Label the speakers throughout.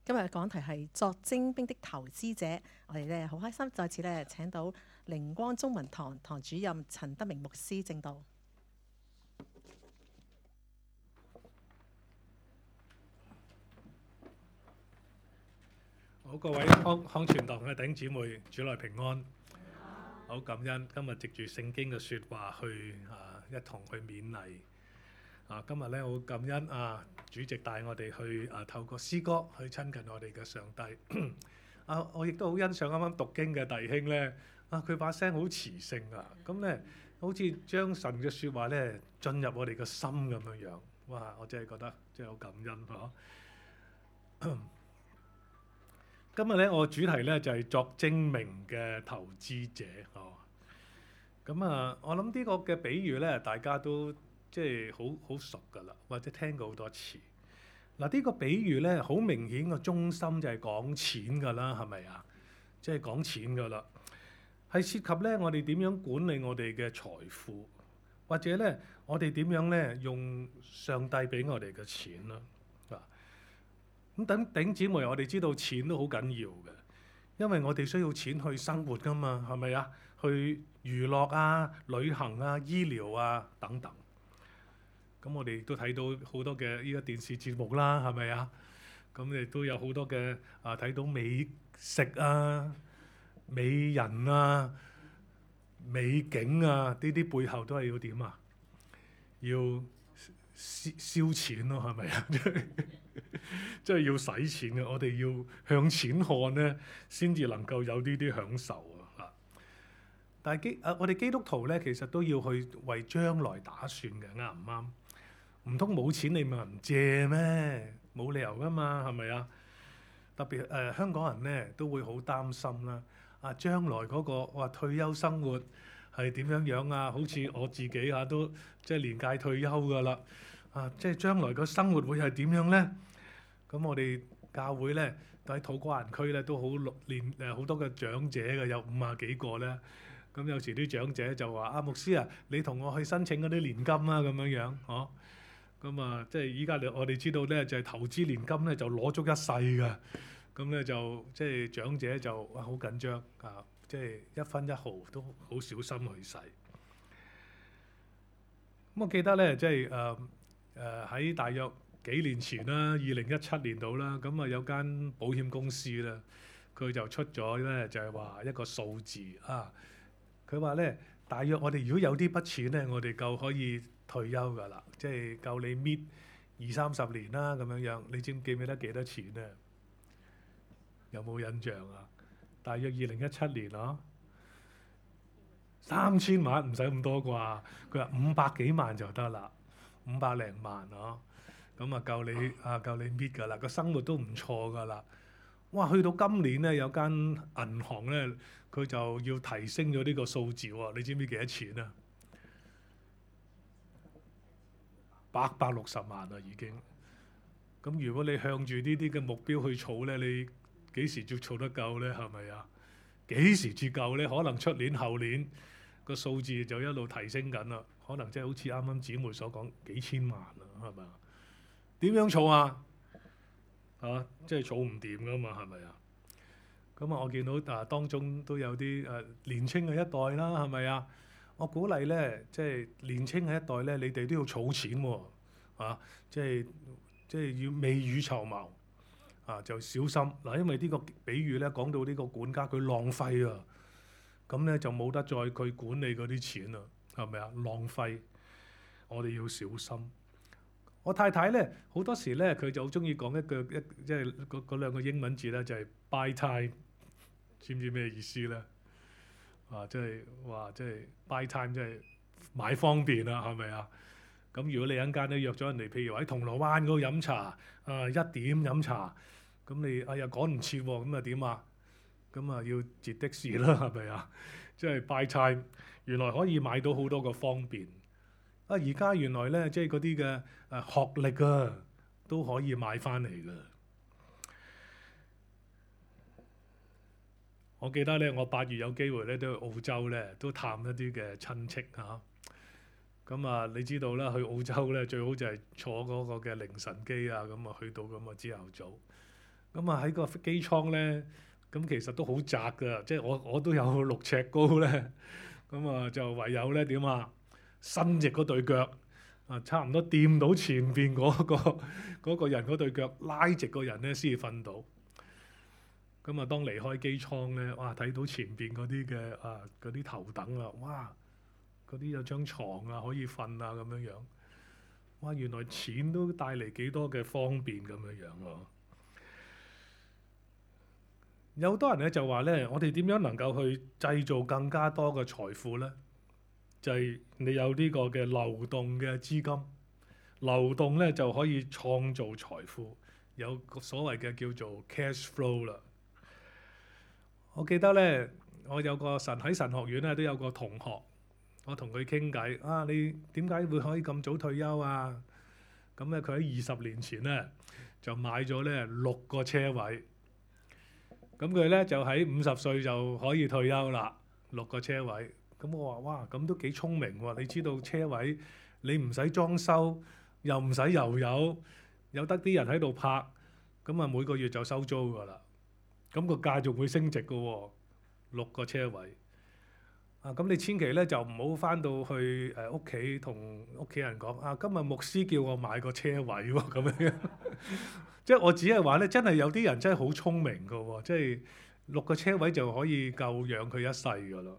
Speaker 1: 今日嘅講題係作精兵的投資者。我哋咧好開心，再次咧請到靈光中文堂堂主任陳德明牧師證道。
Speaker 2: 好，各位康全堂嘅弟兄姊妹，主內平安。好感恩今日藉住聖經嘅説話去一同去勉勵。今日咧好感恩主席帶我哋去透過詩歌去親近我哋嘅上帝。我亦都好欣賞啱啱讀經嘅弟兄咧，佢把聲好磁性啊，咁咧好似將神嘅説話咧進入我哋嘅心咁樣樣。哇！我真係覺得真係好感恩。今日咧，我主題咧就係作精明嘅投資者。咁我諗呢個嘅比喻咧，大家都即係好熟㗎啦，或者聽過好多次。嗱，呢個比喻咧，好明顯個中心就係講錢㗎啦，係咪啊？即係講錢㗎啦，係涉及咧我哋點樣管理我哋嘅財富，或者咧我哋點樣咧用上帝俾我哋嘅錢啦。咁弟兄姊妹，我哋知道錢都好緊要嘅，因為我哋需要錢去生活㗎嘛，係咪啊？去娛樂啊、旅行啊、醫療啊等等。咁我哋都睇到好多嘅依家電視節目啦，係咪啊？咁亦都有好多嘅睇到美食啊、美人啊、美景啊，呢啲背後都係要點啊？要燒錢咯，係咪啊？即係要使錢嘅，我哋要向錢看咧，先至能夠有呢啲享受啊！但係我哋基督徒咧，其實都要去為將來打算嘅，啱唔啱？唔通冇錢你咪唔借咩？冇理由噶嘛，係咪啊？特別香港人咧都會好擔心啦。將來嗰個退休生活係點樣樣啊？好似我自己都即係年屆退休㗎啦。即係將來個生活會係點樣咧？咁我哋教會咧，喺土瓜灣區咧都好好多嘅長者嘅，有50幾個咧。咁有時啲長者就話：牧師啊，你同我去申請嗰啲年金啊，咁樣樣，嗬。咁即係依家我哋知道咧，就係投資年金咧就攞足一世㗎。咁咧就即係長者就好緊張即係一分一毫都好小心去使。咁我記得咧，即係喺大約幾年前啦，2017年度啦，咁有間保險公司啦，佢就出咗咧，就係話一個數字佢話咧，大約我哋如果有啲筆錢咧，我哋夠可以退休㗎啦，即係夠你搣20-30年啦咁樣樣。你記唔記得幾多錢咧？有冇印象啊？大約2017年3000萬，唔使咁多啩。佢話500幾萬就得啦，500零萬咁夠你搣㗎啦，個生活都唔錯㗎啦。哇！去到今年咧，有間銀行咧，佢就要提升咗呢個數字喎。你知唔知幾多錢啊？860萬啦已經。咁如果你向住呢啲嘅目標去儲咧，你幾時至儲得夠咧？係咪啊？幾時至夠咧？可能出年後年個數字就一路提升緊啦。可能即係好似啱啱姊妹所講幾千萬啦，係咪啊？點樣儲啊？即係儲唔掂㗎嘛，係咪啊？咁我見到當中都有啲年青嘅一代啦，係咪啊？我鼓勵咧，即係年青嘅一代咧，你哋都要儲錢喎，即係要未雨綢繆就小心嗱，因為呢個比喻咧講到呢個管家佢浪費啊，咁咧就冇得再去管理嗰啲錢啦，係咪啊？浪費，我哋要小心。我太太咧好多時咧，佢就好中意講即係嗰兩個英文字咧，就係 buy time， 知唔知咩意思咧？即係話即係 buy time，即係買方便啦，係咪啊？咁如果你一陣間咧約咗人哋，譬如喺銅鑼灣嗰度飲茶，1點飲茶，咁你呀趕唔切喎，咁點啊？咁要截的士啦，係咪啊？即係 buy time， 原來可以買到好多個方便。而家原來咧，即係嗰啲嘅學歷都可以買翻嚟㗎。我記得咧，我8月有機會咧都去澳洲咧，都探一啲嘅親戚咁你知道啦，去澳洲咧最好就係坐嗰個嘅凌晨機咁去到咁朝頭早。 咁啊喺個機艙咧，咁其實都好窄㗎，即係我都有6尺高咧，咁啊就唯有咧點啊，伸直嗰對腳啊，差唔多掂到前邊嗰個人嗰對腳，拉直個人咧先至瞓到。咁啊，當離開機艙咧，哇！睇到前邊嗰啲嘅嗰啲頭等啊，哇！嗰啲有張床啊，可以瞓啊咁樣樣。哇！原來錢都帶嚟幾多嘅方便咁樣樣喎。有好多人咧就話咧，我哋點樣能夠去製造更加多嘅財富咧？就係你有呢個嘅流動嘅資金，流動咧就可以創造財富，有個所謂嘅叫做 cash flow 啦。我記得咧，我有個喺神學院咧都有個同學，我同佢傾偈啊，你點解會可以咁早退休啊？咁咧佢喺20年前咧就買咗咧6個車位，咁佢咧就喺50歲就可以退休啦，6個車位。咁我話哇，咁都幾聰明喎！你知道車位你唔使裝修，又唔使油油，有得啲人喺度泊，咁啊每個月就收租㗎啦。咁個價仲會升值㗎喎，6個車位。啊，咁你千祈咧就唔好翻到去屋企同屋企人講啊，今日牧師叫我買個車位喎，咁樣。即係我只係話咧，真係有啲人真係好聰明㗎喎，即係6個車位就可以夠養佢一世㗎啦。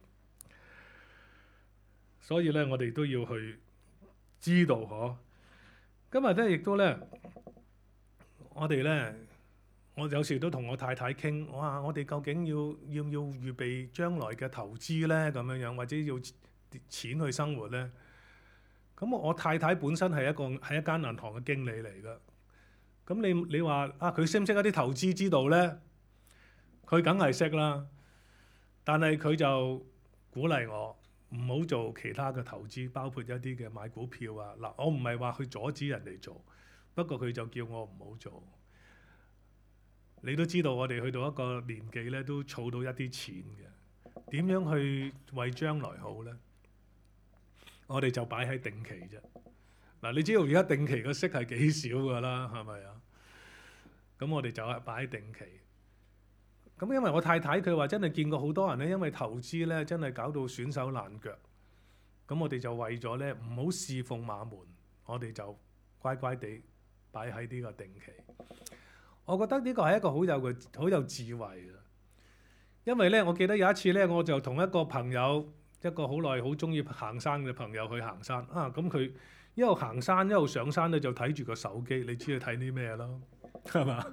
Speaker 2: 所以咧，我哋都要去知道嗬。今日咧亦都咧，我哋咧。我有時都同我太太傾，哇！我哋究竟要預備將來嘅投資咧，咁樣樣，或者要錢去生活咧？咁我太太本身係一間銀行嘅經理嚟㗎。咁你話啊，佢識唔識一啲投資之道咧？佢梗係識啦，但係佢就鼓勵我唔好做其他嘅投資，包括一啲嘅買股票啊。嗱，我唔係話去阻止人哋做，不過佢就叫我唔好做。你都知道我哋去到一個年紀咧，都儲到一啲錢嘅。點樣去為將來好咧？我哋就擺喺定期啫。嗱，你知道而家定期個息係幾少㗎啦，係咪啊？咁我哋就係擺喺定期。咁因為我太太佢話真係見過好多人咧，因為投資咧真係搞到損手爛腳。咁我哋就為咗咧唔好侍奉馬門，我哋就乖乖地擺喺呢個定期。我覺得呢個係一個好有智慧嘅，因為咧，我記得有一次咧，我就同一個朋友，一個好耐好中意行山嘅朋友去行山啊。咁佢一路行山一路上山咧，就睇住個手機，你知佢睇啲咩咯？係嘛？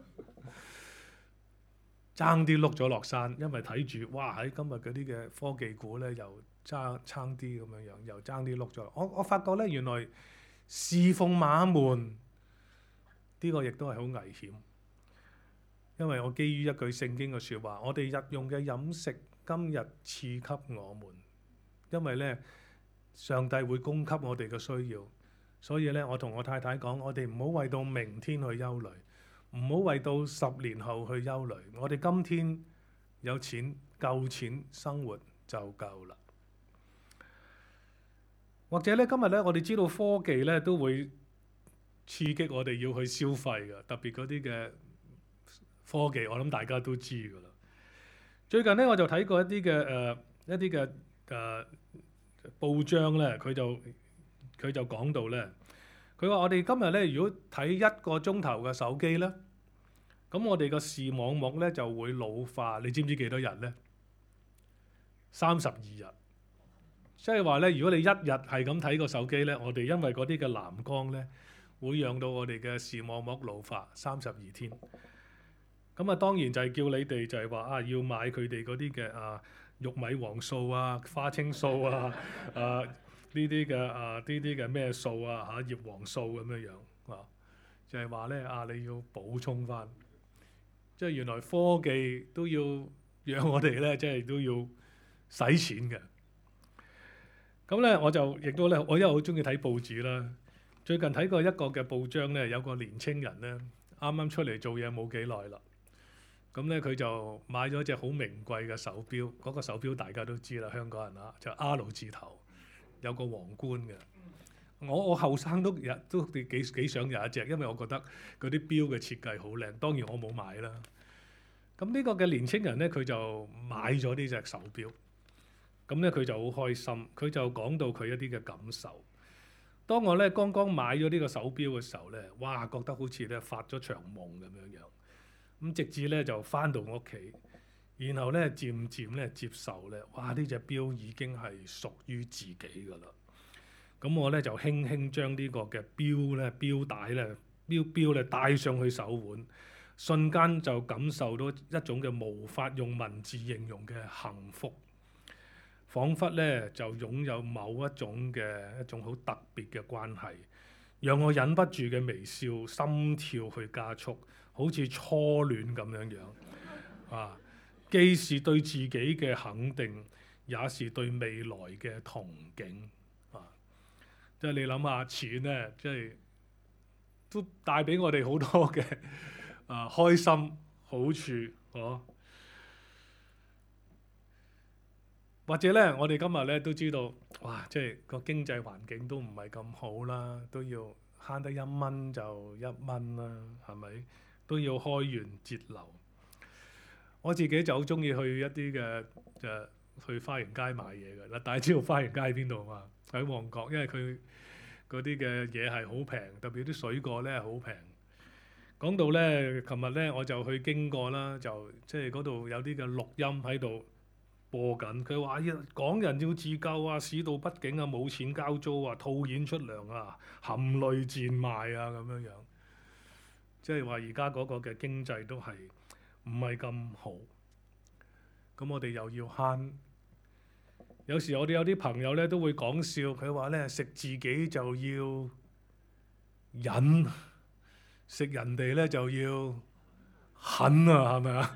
Speaker 2: 爭啲碌咗落山，因為睇住哇喺今日嗰啲嘅科技股咧，又差啲咁樣樣，又爭啲碌咗。我發覺咧，原來侍奉馬門呢個亦都係好危險。因為我基於一句聖經嘅説話，我哋日用嘅飲食今日賜給我們，因為咧上帝會供給我哋嘅需要，所以咧我同我太太講，我哋唔好為到明天去憂慮，唔好為到10年後去憂慮，我哋今天有錢夠錢生活就夠啦。或者咧今日咧我哋知道科技咧都會刺激我哋要去消費嘅，特別嗰啲嘅科技，我諗大家都知㗎啦。最近咧，我就睇過一啲嘅報章咧，佢就講到咧，佢話我哋今日咧，如果睇1個鐘頭嘅手機咧，咁我哋個視網膜咧就會老化。你知唔知幾多日咧？32日。即係話咧，如果你一日係咁睇個手機咧，我哋因為嗰啲嘅藍光咧，會讓到我哋嘅視網膜老化32天。咁啊，當然就係叫你哋就係話啊，要買佢哋嗰啲嘅玉米黃素啊、花青素啊、呢啲嘅咩素啊葉黃素咁樣樣啊，就係話咧你要補充翻，即係原來科技都要讓我哋咧，即係都要使錢嘅。咁咧我就亦都咧，我因為好中意睇報紙啦。最近睇過一個嘅報章咧，有個年青人咧，啱啱出嚟做嘢冇幾耐啦。咁咧佢就買咗隻好名貴嘅手錶，嗰個手錶大家都知啦，香港人就 R 字頭，有個皇冠嘅。我後生都幾想有一隻，因為我覺得嗰啲錶嘅設計好靚。當然我冇買啦， 咁呢個嘅年青人咧，佢就買咗呢隻手錶，咁咧佢就好開心，佢就講到佢一啲嘅感受。當我咧剛剛買咗呢個手錶嘅時候咧，哇，覺得好似咧發咗場夢咁樣樣。咁直至咧就翻到屋企，然後咧漸漸咧接受咧，哇！呢隻錶已經係屬於自己㗎啦。咁我咧就輕輕將呢個嘅錶咧、錶帶咧、錶咧戴上去手腕，瞬間就感受到一種嘅無法用文字形容嘅幸福。彷彿咧就擁有某一種好特別嘅關係，讓我忍不住嘅微笑，心跳去加速，好似初戀咁樣樣啊！既是對自己嘅肯定，也是對未來嘅憧憬啊！即係你諗下，錢咧，即係都帶俾我哋好多嘅開心好處，哦、或者咧，我哋今日咧都知道，哇！即係個經濟環境都唔係咁好啦，都要慳得1蚊就1蚊啦，係咪？都要開源節流。我自己就好中意去一啲嘅去花園街買嘢嘅嗱，大家知道花園街喺邊度嘛？喺旺角，因為佢嗰啲嘅嘢係好平，特別啲水果咧好平。講到咧，琴日咧我就去經過啦，就即係嗰度有啲嘅錄音喺度播緊。佢話港人要自救啊，市道不景啊，冇錢交租啊，套現出糧啊，含淚賤賣啊咁樣樣。即係話而家嗰個嘅經濟都係唔係咁好，咁我哋又要慳。有時我哋有啲朋友咧都會講笑，佢話咧食自己就要忍，食人哋咧就要狠啊，係咪啊？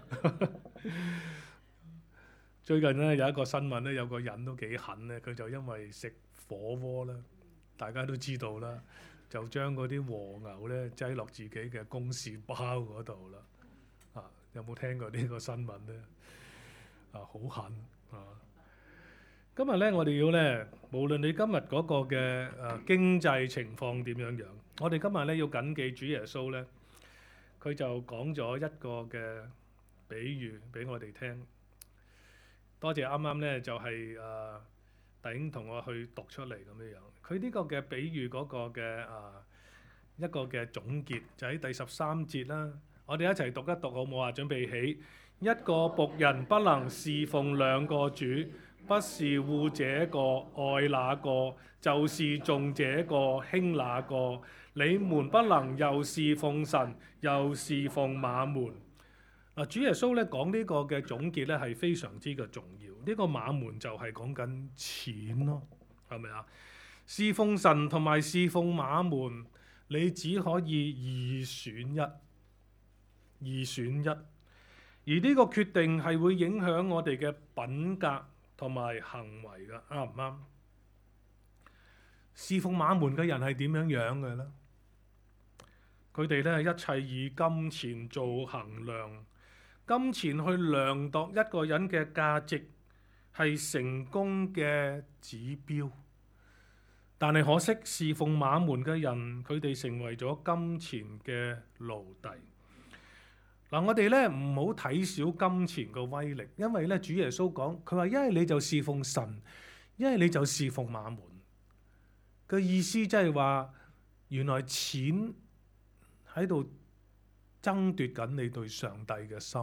Speaker 2: 最近咧有一個新聞咧，有個人都幾狠咧，佢就因為食火鍋啦，大家都知道啦，就將嗰啲和牛咧擠落自己嘅公事包嗰度啦。啊，有冇聽過呢個新聞咧？啊，好狠啊！今日咧，我哋要咧，無論你今日嗰個嘅經濟情況點樣樣，我哋今日咧要謹記主耶穌咧，佢就講咗一個嘅比喻俾我哋聽。多謝啱啱咧就係弟兄同我去讀出嚟咁樣樣。佢呢個嘅比喻嗰個嘅一個嘅總結就喺第13節啦。我哋一齊讀一讀好唔好啊？準備起，一個僕人不能侍奉2個主。不是惡這個愛那個，就是重這個輕那個。你們不能又侍奉神，又侍奉馬門。主耶穌咧講呢個嘅總結咧係非常之嘅重要。呢個馬門就係講緊錢咯，係咪啊？侍奉神同埋侍奉馬門，你只可以二選一，二選一。而呢個決定係會影響我哋嘅品格同埋行為㗎，啱唔啱？侍奉馬門嘅人係點樣樣嘅咧？佢哋咧一切以金錢做衡量，金錢去量度一個人嘅價值係成功嘅指標。但係可惜，侍奉馬門嘅人，佢哋成為咗金錢嘅奴隸。嗱，我哋咧唔好睇小金錢嘅威力，因為咧主耶穌講，佢話一係你就侍奉神，一係你就侍奉馬門。嘅意思即係話，原來錢喺度爭奪緊你對上帝嘅心。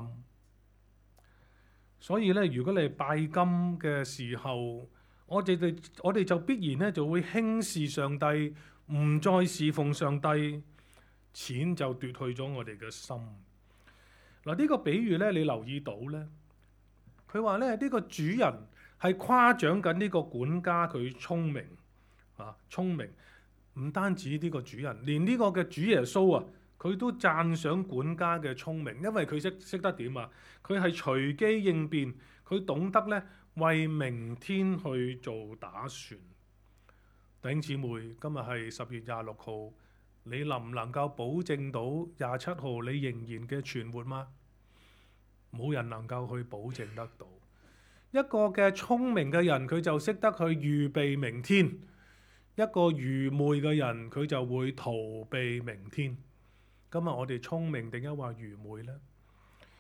Speaker 2: 所以咧，如果你拜金嘅時候，我哋就必然咧就會輕視上帝，唔再侍奉上帝，錢就奪去咗我哋嘅心。嗱，呢個比喻咧，你留意到咧，佢話咧呢個主人係誇獎緊呢個管家佢聰明啊，聰明唔單止呢個主人，連呢個嘅主耶穌啊，佢都讚賞管家嘅聰明，因為佢識得點啊？佢係隨機應變，佢懂得咧為明天去做打算。弟兄姊妹，今日係10月26號。你能唔能夠保證到27號你仍然嘅存活嗎？冇人能夠去保證得到。一個嘅聰明嘅人，佢就識得去預備明天；一個愚昧嘅人，佢就會逃避明天。今日我哋聰明定抑或愚昧呢？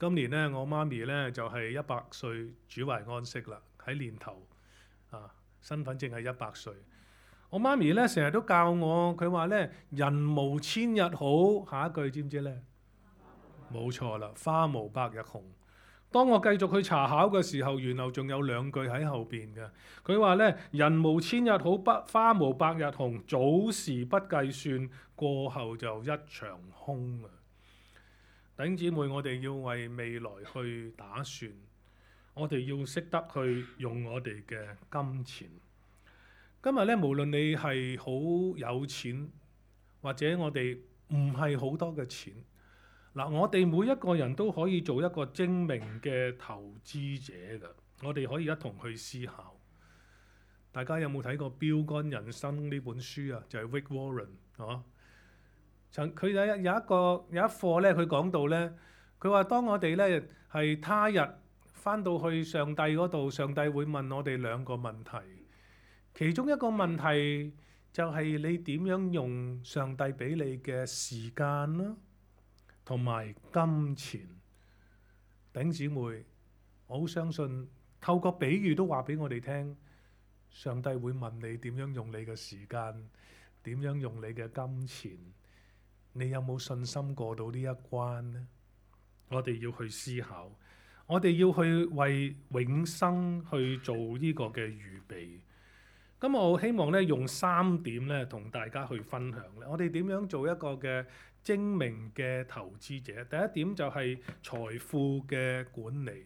Speaker 2: 今年咧，我媽咪咧就係100歲主懷安息啦，喺年頭啊，身份證係100歲。我媽咪咧成日都教我，佢話咧人無千日好，下一句知唔知咧？冇錯啦，花無百日紅。當我繼續去查考嘅時候，原來仲有2句喺後邊嘅。佢話咧人無千日好，花無百日紅，早時不計算，過後就一場空啊！弟兄姊妹，我哋要為未來去打算，我哋要識得去用我哋嘅金錢。今日咧，無論你係好有錢，或者我哋唔係好多嘅錢，嗱，我哋每一個人都可以做一個精明嘅投資者㗎。我哋可以一同去思考。大家有冇睇過《標杆人生》呢本書啊？就係 Rick Warren 啊。佢有一課咧，佢講到咧，佢話當我哋咧係他日返到去上帝嗰度，上帝會問我哋2個問題。其中一個問題就係你點樣用上帝俾你嘅時間啦，同埋金錢。弟兄姊妹，我好相信透過比喻都話俾我哋聽，上帝會問你點樣用你嘅時間，點樣用你嘅金錢。你有冇信心過到呢一關呢？我哋要去思考，我哋要去為永生去做呢個嘅預備。咁我希望咧用3點咧同大家去分享咧，我哋點樣做一個嘅精明嘅投資者。第一點就係財富嘅管理。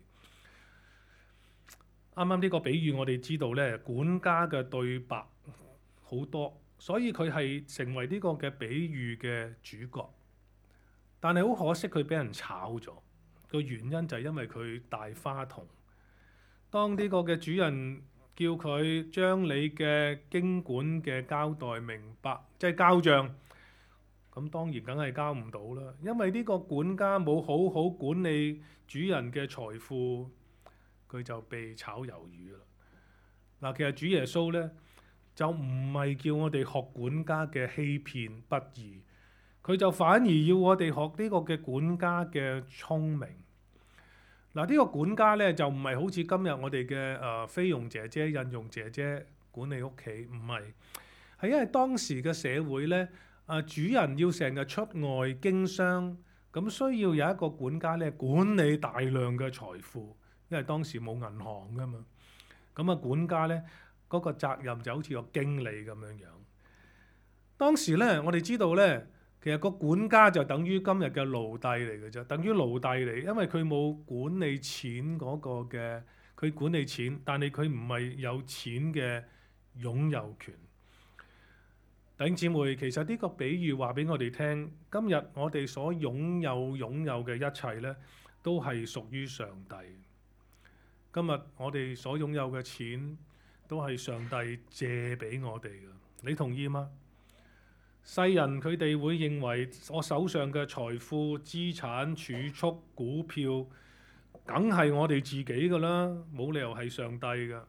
Speaker 2: 啱啱呢個比喻我哋知道咧，管家嘅對白好多。所以佢係成為呢個嘅比喻嘅主角，但係好可惜佢俾人炒咗。個原因就係因為佢大花筒。當呢個嘅主人叫佢將你嘅經管嘅交代明白，即係交帳，咁當然梗係交唔到啦。因為呢個管家冇好好管理主人嘅財富，佢就被炒魷魚啦。嗱，其實主耶穌咧，就唔係叫我哋學管家嘅欺騙不義，佢就反而要我哋學呢個嘅管家嘅聰明。嗱，呢個管家咧就唔係好似今日我哋嘅菲傭姐姐、印傭姐姐管理屋企，唔係，係因為當時嘅社會咧，主人要成日出外經商，咁需要有一個管家咧管理大量嘅財富，因為當時冇銀行噶嘛，咁管家咧，嗰個責任就好似個經理咁樣樣。當時咧，我哋知道咧，其實個管家就等於今日嘅奴隸嚟嘅啫，等於奴隸嚟，因為佢冇管理錢嗰個嘅，佢管理錢，但係佢唔係有錢嘅擁有權。弟兄姊妹，其實呢個比喻話俾我哋聽，今日我哋所擁有嘅一切咧，都係屬於上帝。今日我哋所擁有嘅錢，都係上帝借俾我哋嘅，你同意嗎？世人佢哋會認為我手上嘅財富、資產、儲蓄、股票，梗係我哋自己㗎啦，冇理由係上帝㗎。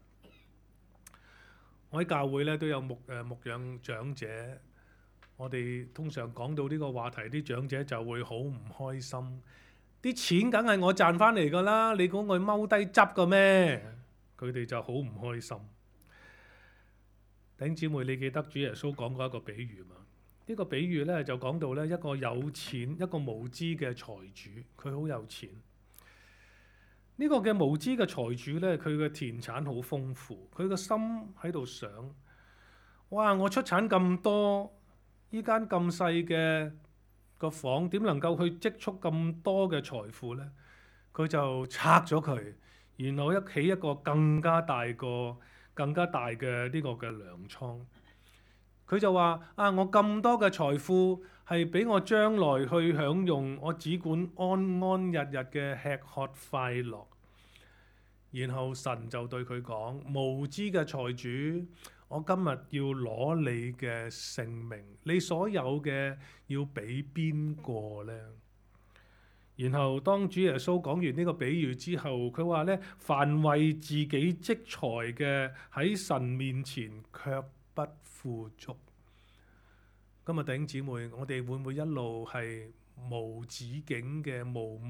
Speaker 2: 我喺教會咧都有牧養長者，我哋通常講到呢個話題，啲長者就會好唔開心。啲錢梗係我賺翻嚟㗎啦，你估我踎低執㗎咩？佢哋就好唔開心。弟兄姊妹，你記得主耶穌講過一個比喻嘛？呢個比喻咧就講到咧一個有錢、一個無知嘅財主，佢好有錢。呢個嘅無知嘅財主咧，佢嘅田產好豐富，佢個心喺度想：哇！我出產咁多，依間咁細嘅個房，點能夠去積蓄咁多嘅財富咧？佢就拆咗佢，然後起一個更加大嘅呢個嘅糧倉。佢就話：我咁多嘅財富係俾我將來去享用，我只管安安日日嘅吃喝快樂。然後神就對佢講：無知嘅財主，我今日要攞你嘅性命，你所有嘅要俾邊個呢？然後當主耶穌講完呢個比喻之後，佢話咧：凡為自己積財嘅，喺神面前卻不富足。今日弟兄姊妹，我哋會唔會一路係無止境嘅、無目標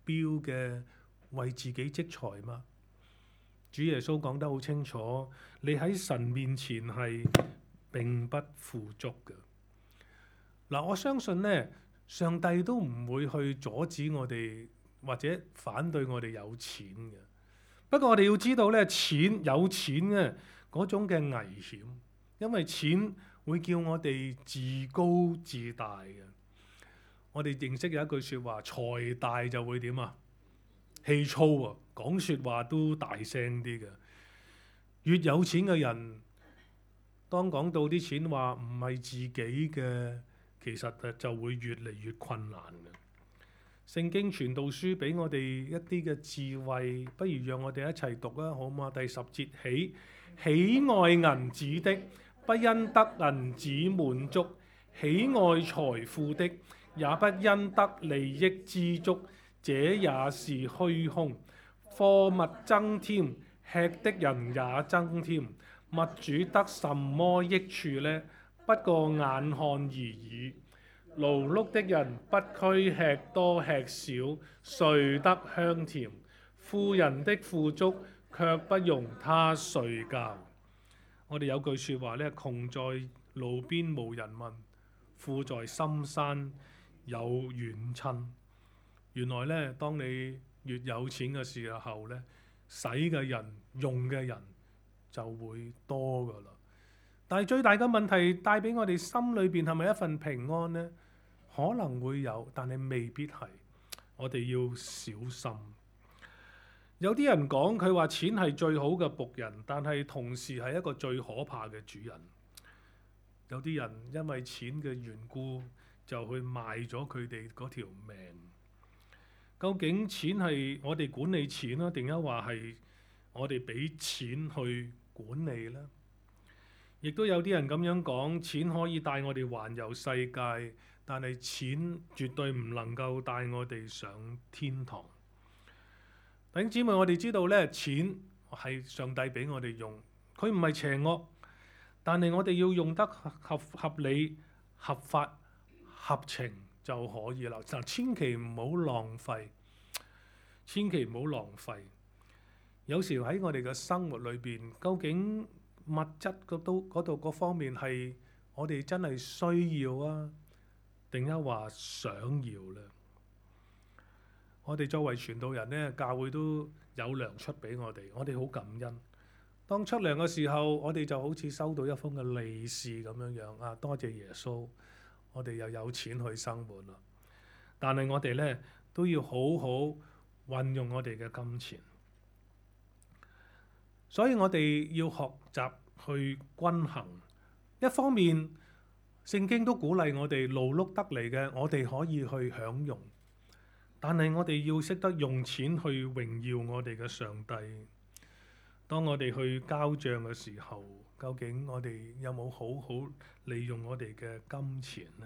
Speaker 2: 標嘅為自己積財嗎？主耶穌講得好清楚，你喺神面前係並不富足嘅。嗱，我相信呢，上帝都唔會去阻止我哋或者反對我哋有錢嘅。不過我哋要知道咧，有錢嘅嗰種嘅危險，因為錢會叫我哋自高自大嘅。我哋認識有一句説話，財大就會點啊？氣粗啊，講説話都大聲啲嘅。越有錢嘅人，當講到啲錢話唔係自己嘅，其實就會越嚟越困難嘅。聖經傳道書俾我哋一啲嘅智慧，不如讓我哋一齊讀啊，好嘛？第10節起，喜愛銀子的，不因得銀子滿足；喜愛財富的，也不因得利益知足。這也是虛空，貨物增添，吃的人也增添，物主得什麼益處呢？不過眼看而已。勞碌的人不拘吃多吃少，睡得香甜；富人的富足卻不容他睡覺。我哋有句説話咧，窮在路邊無人問，富在深山有遠親。原來咧，當你越有錢嘅時候咧，使嘅人、用嘅人就會多噶啦。但係最大嘅問題帶俾我哋心裏邊係咪一份平安呢？可能會有，但係未必係。我哋要小心。有啲人講佢話錢係最好嘅僕人，但係同時係一個最可怕嘅主人。有啲人因為錢嘅緣故就去賣咗佢哋嗰條命。究竟錢係我哋管理錢啦，定係話係我哋俾錢去管理呢？亦都有啲人咁樣講，錢可以帶我哋環遊世界，但係錢絕對唔能夠帶我哋上天堂。弟兄姊妹，我哋知道咧，錢係上帝俾我哋用，佢唔係邪惡，但係我哋要用得合理、合法、合情就可以啦。嗱，千祈唔好浪費，千祈唔好浪費。有時喺我哋嘅生活裏邊，究竟物質嗰度嗰方面係我哋真係需要啊，定係話想要呢？我哋作為傳道人呢，教會都有糧出俾我哋，我哋好感恩。當出糧嘅時候，我哋就好似收到一封嘅利是咁樣樣啊！多謝耶穌，我哋又有錢去生活啦。但係我哋呢，都要好好運用我哋嘅金錢，所以我哋要學習去均衡。一方面，聖經都鼓勵我哋勞碌得嚟嘅，我哋可以去享用。但係我哋要識得用錢去榮耀我哋嘅上帝。當我哋去交帳嘅時候，究竟我哋有冇好好利用我哋嘅金錢呢？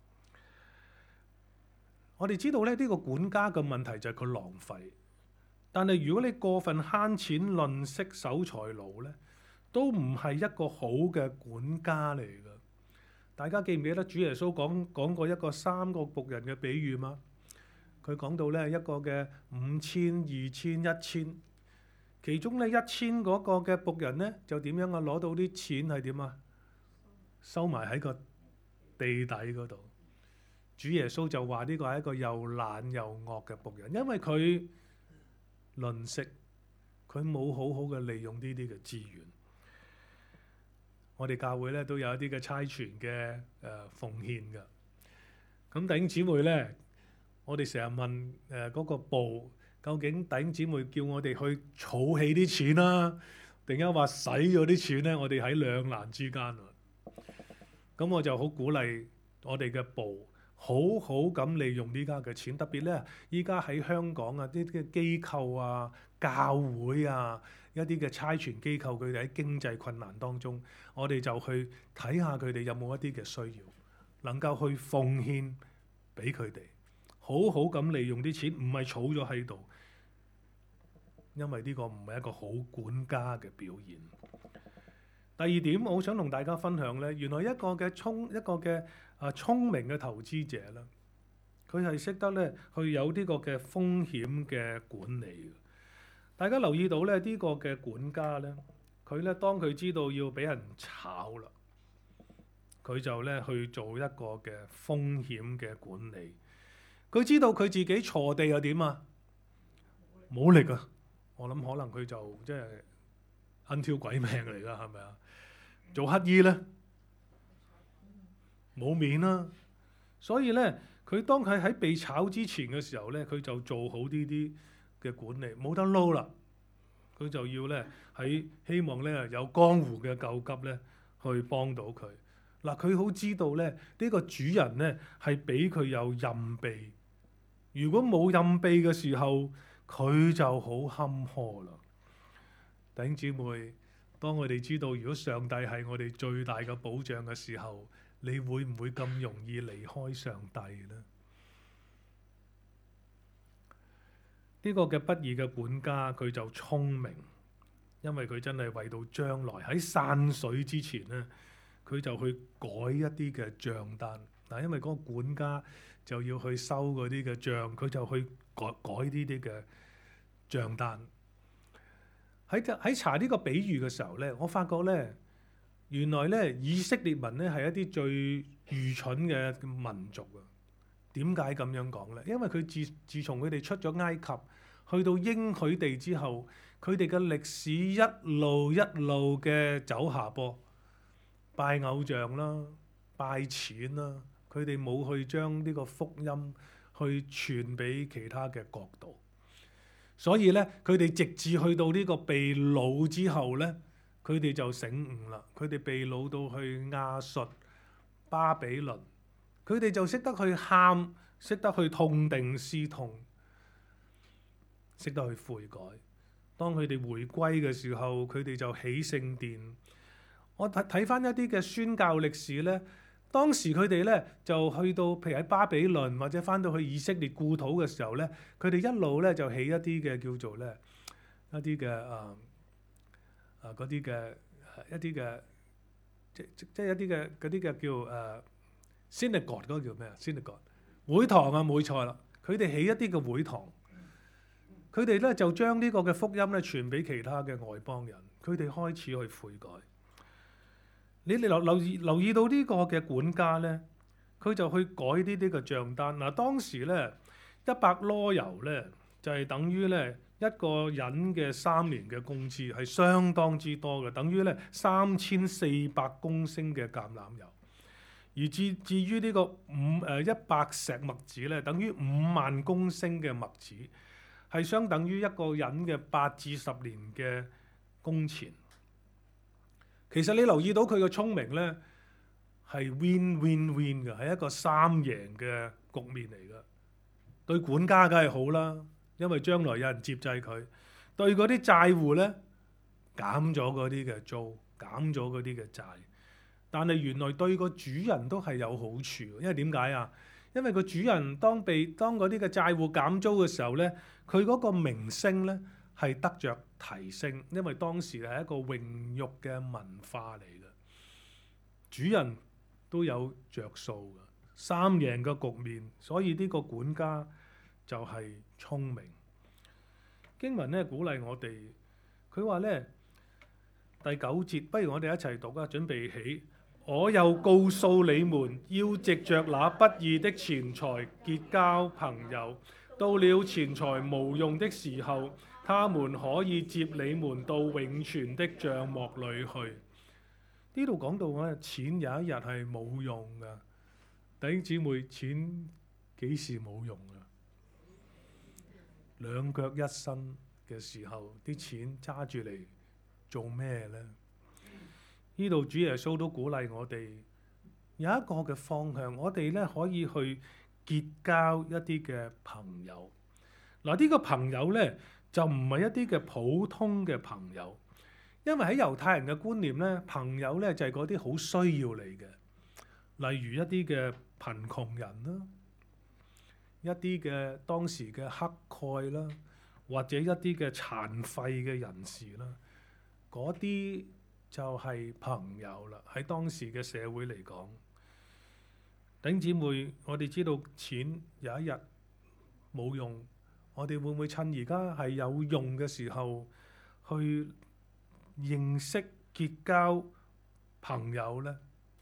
Speaker 2: 我哋知道咧，呢個管家嘅問題就係佢浪費。但係如果你過分慳錢、吝嗇、守財奴呢，都唔係一個好嘅管家嚟㗎。大家記唔記得主耶穌講過一個3個僕人嘅比喻嗎？佢講到咧，一個嘅5000、2000、1000，其中咧1000嗰個嘅僕人咧就點樣啊？攞到啲錢係點啊？收埋喺個地底嗰度。主耶穌就話呢個係一個又懶又惡嘅僕人，因為佢吝嗇，佢冇好好嘅利用呢啲嘅資源。我哋教會咧都有一啲嘅差傳嘅奉獻㗎。咁弟兄姊妹咧，我哋成日問嗰個部，究竟弟兄姊妹叫我哋去儲起啲錢啦，定係話使咗啲錢咧？我哋喺兩難之間啊。咁我就好鼓勵我哋嘅部好好咁利用呢家嘅錢，特別咧依家喺香港啊啲嘅機構啊、教會啊、一啲嘅差傳機構，佢哋喺經濟困難當中，我哋就去睇下佢哋有冇一啲嘅需要，能夠去奉獻俾佢哋。好好咁利用啲錢，唔係儲咗喺度，因為呢個唔係一個好管家嘅表現。第二點，我好想同大家分享咧，原來一個嘅聰明嘅投資者啦， 佢係識得咧去有呢個嘅風險嘅管理。大家留意到咧，呢個嘅管家咧，佢咧當佢知道要俾人炒啦，佢就咧去做一個嘅風險嘅管理。佢知道佢自己鋤地又點啊？冇力啊！我諗可能佢就即係奀挑鬼命嚟㗎，係咪啊？做乞兒咧冇面啦，所以咧佢當佢喺被炒之前嘅時候咧，佢就做好呢啲嘅管理，冇得撈啦。佢就要咧喺希望咧有江湖嘅救急咧去幫到佢。嗱，佢好知道咧呢個主人咧係俾佢有蔭庇，如果冇蔭庇嘅時候，佢就好坎坷啦。弟兄姊妹，當我哋知道如果上帝係我哋最大嘅保障嘅時候，你會唔會咁容易離開上帝呢？呢個嘅不義嘅管家，佢就聰明，因為佢真係為到將來喺散水之前呢，佢就去改一啲嘅帳單。嗱，因為嗰個管家就要去收嗰啲嘅帳，佢就去改呢啲嘅帳單。喺查呢個比喻嘅時候咧，我發覺咧，原來咧以色列民咧係一啲最愚蠢嘅民族啊！點解咁樣講咧？因為佢自從佢哋出咗埃及，去到應許地之後，佢哋嘅歷史一路嘅走下坡，拜偶像啦，拜錢啦，佢哋冇去將呢個福音去傳俾其他嘅國度。所以咧，佢哋直至去到呢個被擄之後咧，佢哋就醒悟啦。佢哋被擄到去亞述、巴比倫，佢哋就識得去喊，識得去痛定思痛，識得去悔改。當佢哋回歸嘅時候，佢哋就起聖殿。我睇翻一啲嘅宣教歷史咧。當時佢哋咧就去到，譬如喺巴比倫或者翻到去以色列故土嘅時候咧，佢哋一路咧就起一啲嘅叫做咧一啲嘅嗰啲嘅一啲嘅即係一啲嘅嗰啲嘅叫synagogue 嗰個叫咩啊？synagogue 會堂啊，冇錯啦。佢哋起一啲嘅會堂，佢哋咧就將呢個嘅福音咧傳俾其他嘅外邦人，佢哋開始去悔改。你哋留意到呢個嘅管家咧，佢就去改呢啲嘅帳單。嗱，當時咧100籮油咧就係等於咧一個人嘅3年嘅工資，係相當之多嘅，等於咧3400公升嘅橄欖油。而至於呢個100石麥子咧，等於5萬公升嘅麥子，係相等於一個人嘅8至10年嘅工錢。其實你留意到佢嘅聰明咧，係 win 嘅，係一個3贏嘅局面嚟嘅。對管家梗係好啦，因為將來有人接濟佢；對嗰啲債戶咧，減咗嗰啲嘅租，減咗嗰啲嘅債。但係原來對個主人都係有好處，因為點解啊？因為個主人當嗰啲嘅債戶減租嘅時候咧，佢嗰個名聲咧係得着提升，因為當時係一個榮辱嘅文化嚟嘅，主人都有着數嘅，3贏嘅局面，所以呢個管家就係聰明。經文咧鼓勵我哋，佢話咧第9節，不如我哋一齊讀啊！準備起，我又告訴你們，要藉着那不義的錢財結交朋友，到了錢財無用的時候，他們可以接你們到永存的帳幕裏去。呢度講到咧，錢有一日係冇用㗎。弟兄姊妹，錢幾時冇用啊？兩腳一伸嘅時候，啲錢揸住嚟做咩呢？呢度主耶穌都鼓勵我哋有一個嘅方向，我哋咧可以去結交一啲嘅朋友。嗱，呢個朋友咧就唔係一啲嘅普通嘅朋友，因為喺猶太人嘅觀念咧，朋友咧就係嗰啲好需要你嘅，例如一啲嘅貧窮人啦，一啲嘅當時嘅乞丐啦，或者一啲嘅殘廢嘅人士啦，嗰啲就係朋友啦。喺當時嘅社會嚟講， 弟兄姊妹，我哋知道錢有一日冇用，我哋會唔會趁而家係有用嘅時候去認識結交朋友呢？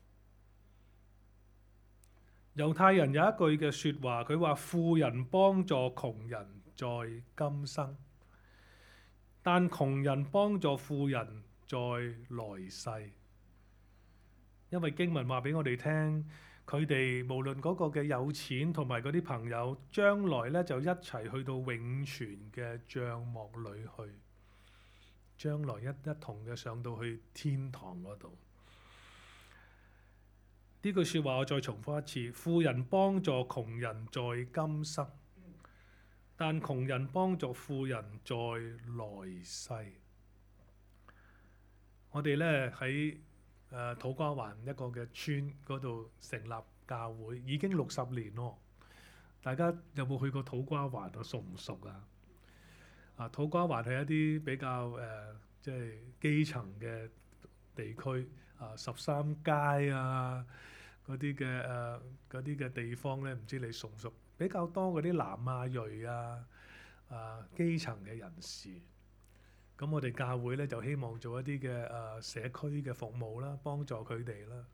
Speaker 2: 猶太人有一句嘅説話，佢話富人幫助窮人在今生，但窮人幫助富人在來世。因為經文話俾我哋聽，佢哋無論嗰個嘅有錢同埋嗰啲朋友，將來咧就一齊去到永存嘅帳幕裏去，將來一同嘅上到去天堂嗰度。呢句説話我再重複一次：富人幫助窮人在今生，但窮人幫助富人在來世。我哋咧喺土瓜灣一個嘅村嗰度成立教會，已經60年咯。大家有冇去過土瓜灣啊？熟唔熟啊？土瓜灣係一啲比較即係基層嘅地區啊，13街啊。嗰啲嘅地方咧，唔知你熟唔熟？比較多嗰啲南亞裔基層嘅人士。咁我哋教會咧就希望做一啲嘅社區嘅服務啦，幫助佢哋啦。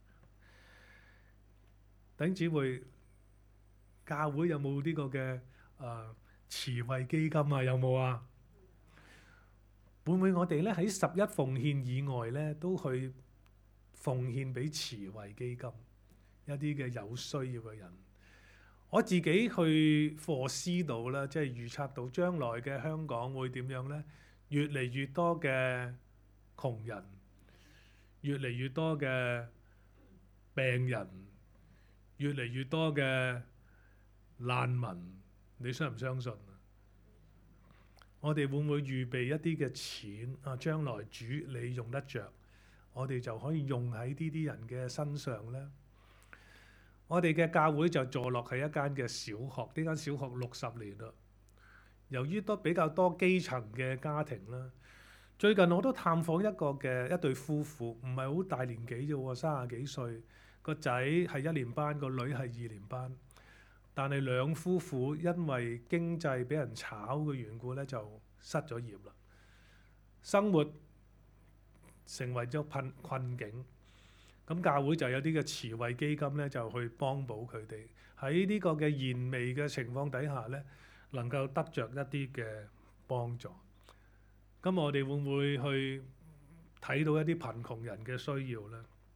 Speaker 2: 弟兄姊妹，教會有冇呢個嘅慈惠基金啊？有冇啊？會唔會我哋咧喺11奉獻以外咧，都去奉獻俾慈惠基金？一啲嘅有需要嘅人，我自己去課思到啦，即係預測到將來嘅香港會點樣呢？越嚟越多嘅窮人，越嚟越多嘅病人，越嚟越多嘅難民，你相唔相信啊？我哋會唔會預備一啲嘅錢啊？將來主你用得着，我哋就可以用喺呢啲人嘅身上呢？我哋嘅教會就坐落喺一間嘅小學，呢間小學60年啦。由於都比較多基層嘅家庭啦，最近我都探訪一對夫婦，唔係好大年紀啫喎，30幾歲，個仔係1年班，個女係2年班，但係兩夫婦因為經濟俾人炒嘅緣故咧，就失咗業啦，生活成為咗困境。咁教會就有啲嘅慈惠基金咧，就去幫補佢哋喺呢個嘅燃眉嘅情況底下咧，能夠得着一啲嘅幫助。咁我哋會唔會去睇到一啲貧窮人嘅需要咧？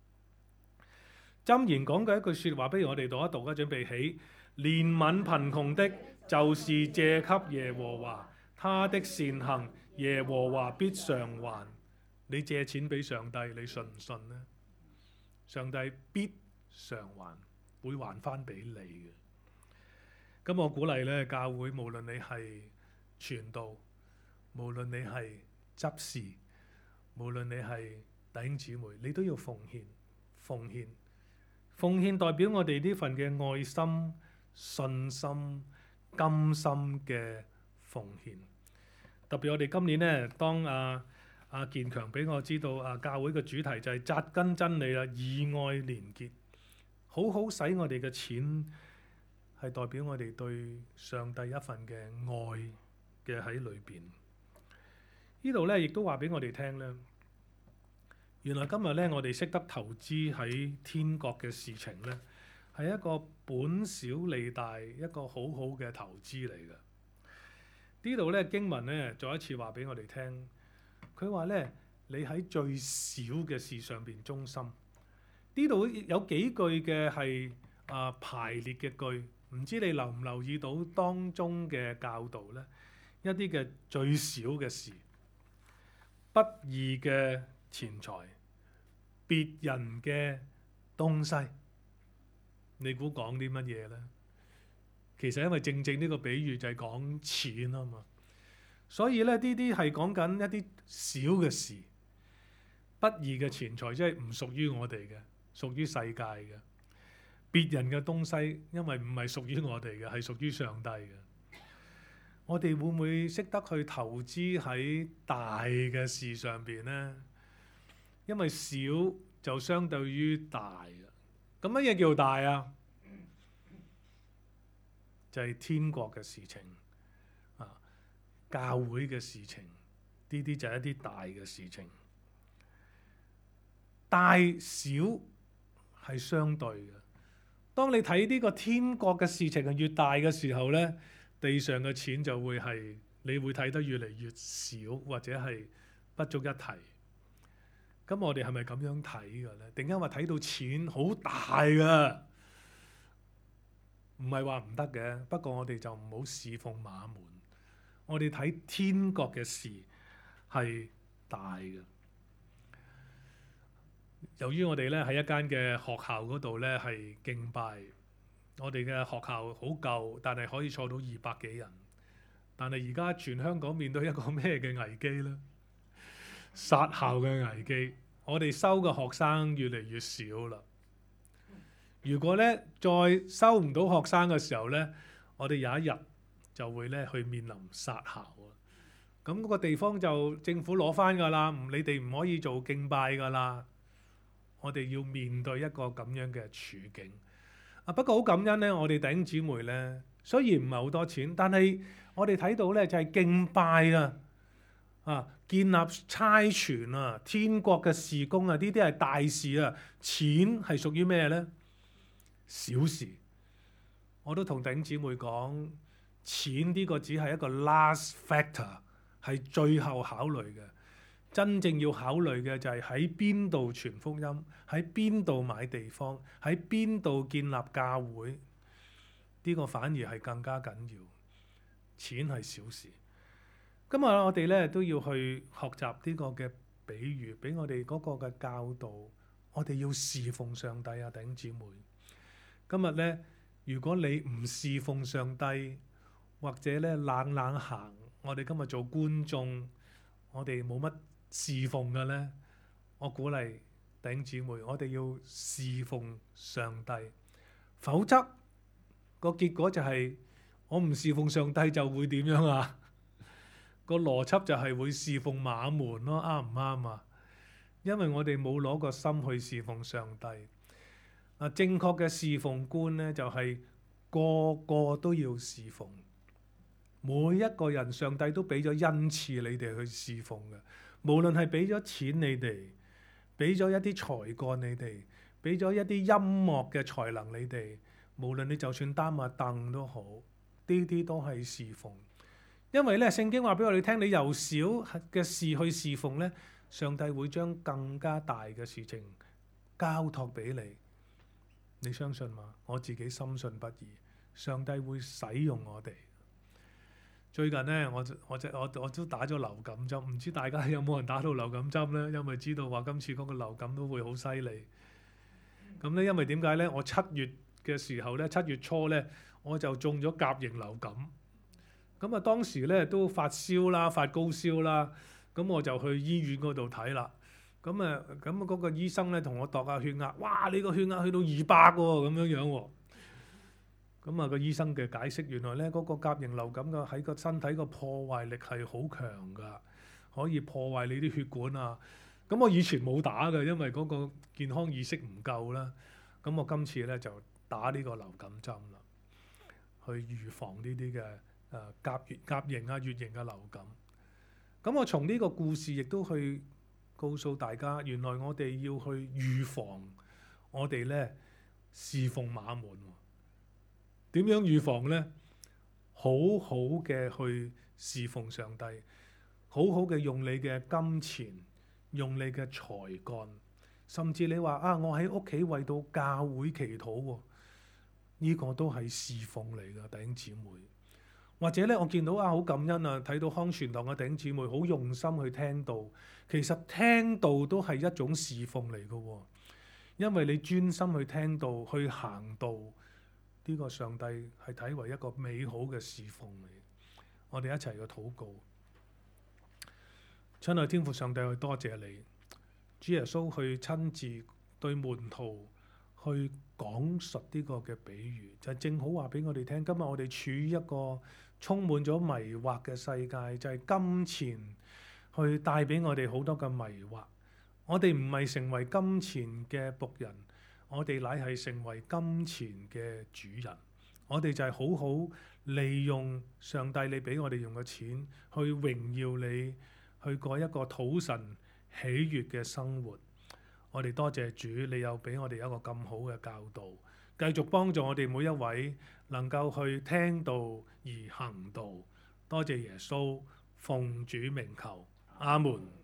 Speaker 2: 箴言講嘅一句説話，不如我哋讀一讀啊！準備起，憐憫貧窮的，就是借給耶和華，他的善行，耶和華必償還。你借錢俾上帝，你信唔信呢？上帝必償還，會還翻俾你嘅。咁我鼓勵咧，教會無論你係傳道，無論你係執事，無論你係弟兄姊妹，你都要奉獻。奉獻代表我哋呢份嘅愛心、信心、甘心嘅奉獻。特別我哋今年咧，當阿健強俾我知道，教會嘅主題就係扎根真理啦，以愛連結，好好使我哋嘅錢，係代表我哋對上帝一份嘅愛嘅喺裏邊。呢度咧亦都話俾我哋聽咧，原來今日咧我哋識得投資喺天國嘅事情咧，係一個本小利大，一個好好嘅投資嚟嘅。呢度咧經文咧再一次話俾我哋聽。佢話咧，你喺最小嘅事上邊忠心。呢度有幾句嘅係排列嘅句，唔知你留唔留意到當中嘅教導咧？一啲嘅最小嘅事，不義嘅錢財，別人嘅東西，你估講啲乜嘢咧？其實因為正正呢個比喻就係講錢啊嘛。所以咧，呢啲係講緊一啲小嘅事，不義嘅錢財，即係唔屬於我哋嘅，屬於世界嘅。別人嘅東西，因為唔係屬於我哋嘅，係屬於上帝嘅。我哋會唔會識得去投資喺大嘅事上邊呢？因為小就相對於大嘅。咁乜嘢叫大啊？ 就係天國嘅事情啊，教會嘅事情，呢啲就係一啲大嘅事情。大小係相對嘅。當你睇呢個天國嘅事情係越大嘅時候咧，地上嘅錢就會係你會睇得越嚟越少，或者係不足一提。咁我哋係咪咁樣睇嘅咧？定因為睇到錢好大㗎？唔係話唔得嘅，不過我哋就唔好侍奉馬門。我哋睇天國嘅事係大嘅。由於我哋咧喺一間嘅學校嗰度咧係敬拜，我哋嘅學校好舊，但係可以坐到200幾人。但係而家全香港面對一個咩嘅危機咧？殺校嘅危機。我哋收嘅學生越嚟越少啦。如果咧再收唔到學生嘅時候咧，我哋有一日就會咧去面臨殺校啊！咁嗰個地方就政府攞翻㗎啦，你哋唔可以做敬拜㗎啦。我哋要面對一個咁樣嘅處境啊！不過好感恩咧，我哋弟兄姊妹咧，雖然唔係好多錢，但係我哋睇到咧就係敬拜啊，建立差傳啊，天國嘅事工啊，呢啲係大事啊。錢係屬於咩咧？小事。我都同弟兄姊妹講，錢呢個只係一個 last factor， 係最後考慮嘅。真正要考慮嘅就係喺邊度傳福音，喺邊度買地方，喺邊度建立教會。呢個反而係更加緊要。錢係小事。今日我哋咧都要去學習呢個嘅比喻，俾我哋嗰個嘅教導。我哋要侍奉上帝啊，弟兄姊妹。今日咧，如果你唔侍奉上帝，或者咧冷冷行，我哋今日做觀眾，我哋冇乜侍奉嘅咧，我鼓勵弟兄姊妹，我哋要侍奉上帝。否則個結果就係我唔侍奉上帝就會點樣啊？個邏輯就係會侍奉馬門咯，啱唔啱啊？因為我哋冇攞個心去侍奉上帝。正確嘅侍奉觀咧，就係個個都要侍奉。每一個人，上帝都俾咗恩賜你哋去侍奉嘅。無論係俾咗錢你哋，俾咗一啲才幹你哋，俾咗一啲音樂嘅才能你哋，無論你就算擔下凳都好，呢啲都係侍奉。因為咧，聖經話俾我哋聽，你由小嘅事去侍奉咧，上帝會將更加大嘅事情交託俾你。你相信嗎？我自己深信不疑，上帝會使用我哋。最近咧，我都打咗流感針，唔知大家有冇人打到流感針咧？因為知道話今次嗰個流感都會好犀利。咁咧，因為點解咧？我7月嘅時候咧，7月初咧，我就中咗甲型流感。咁啊，當時咧都發燒啦，發高燒啦。咁我就去醫院嗰度睇啦。咁嗰個醫生咧同我度下血壓，哇！你個血壓去到200喎，咁樣喎。咁啊，個醫生嘅解釋，原來咧嗰個甲型流感嘅喺個身體個破壞力係好強㗎，可以破壞你啲血管啊。咁我以前冇打嘅，因為嗰個健康意識唔夠啦。咁我今次咧就打呢個流感針啦，去預防呢啲嘅甲型啊、乙型嘅流感。咁我從呢個故事亦都去告訴大家，原來我哋要去預防我哋咧侍奉馬門。點樣預防呢？好好嘅去侍奉上帝，好好嘅用你嘅金錢，用你嘅才幹，甚至你話啊，我喺屋企為到教會祈禱喎，呢個都係侍奉嚟㗎，弟兄姊妹。或者咧，我見到啊，好感恩啊，睇到康傳堂嘅弟兄姊妹好用心去聽道，其實聽道都係一種侍奉嚟㗎喎，因為你專心去聽道，去行道。呢個上帝係睇為一個美好嘅侍奉嚟，我哋一齊去禱告。親愛天父上帝，去多謝你，主耶穌去親自對門徒去講述呢個嘅比喻，就係正好話俾我哋聽。今日我哋處於一個充滿咗迷惑嘅世界，就係金錢去帶俾我哋好多嘅迷惑。我哋唔係成為金錢嘅僕人。我哋乃係成為金錢嘅主人， 我哋就係好好利用上帝你俾我哋用嘅錢去榮耀你，去過一個討神喜悅嘅生活。我哋多謝主，你又俾我哋一個咁好嘅教導，繼續幫助我哋每一位能夠去聽道而行道。多謝耶穌，奉主名求，阿門。